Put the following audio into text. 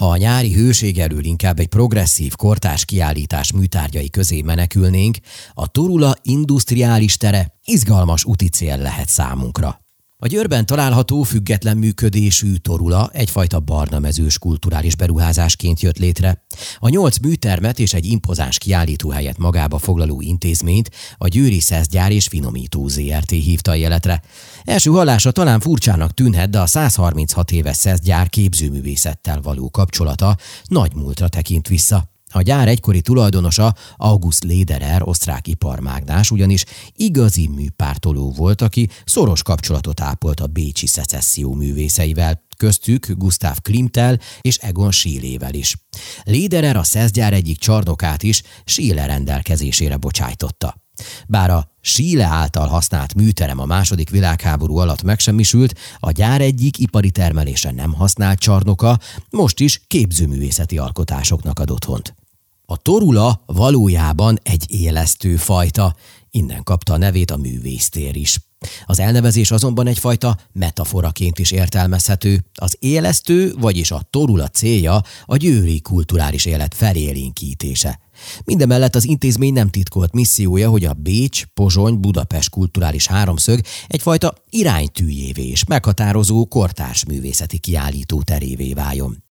Ha a nyári hőség elől inkább egy progresszív kortárs kiállítás műtárgyai közé menekülnénk, a Torula industriális tere izgalmas úti cél lehet számunkra. A Győrben található független működésű Torula egyfajta barnamezős kulturális beruházásként jött létre. A 8 műtermet és egy impozáns kiállítóhelyet magába foglaló intézményt a Győri Szeszgyár és Finomító Zrt. Hívta a életre. Első hallásra talán furcsának tűnhet, de a 136 éves Szeszgyár képzőművészettel való kapcsolata nagy múltra tekint vissza. A gyár egykori tulajdonosa, August Lederer, osztrák iparmágnás, ugyanis igazi műpártoló volt, aki szoros kapcsolatot ápolt a bécsi szecesszió művészeivel, köztük Gustav Klimttel és Egon Schielével is. Lederer a Szeszgyár egyik csarnokát is Schiele rendelkezésére bocsájtotta. Bár a Schiele által használt műterem a II. Világháború alatt megsemmisült, a gyár egyik ipari termelésre nem használt csarnoka most is képzőművészeti alkotásoknak ad otthont. A Torula valójában egy élesztő fajta, innen kapta a nevét a művésztér is. Az elnevezés azonban egyfajta metaforaként is értelmezhető. Az élesztő, vagyis a Torula célja a győri kulturális élet felélénkítése. Mindemellett az intézmény nem titkolt missziója, hogy a Bécs-Pozsony-Budapest kulturális háromszög egyfajta iránytűjévé és meghatározó kortárs művészeti kiállító terévé váljon.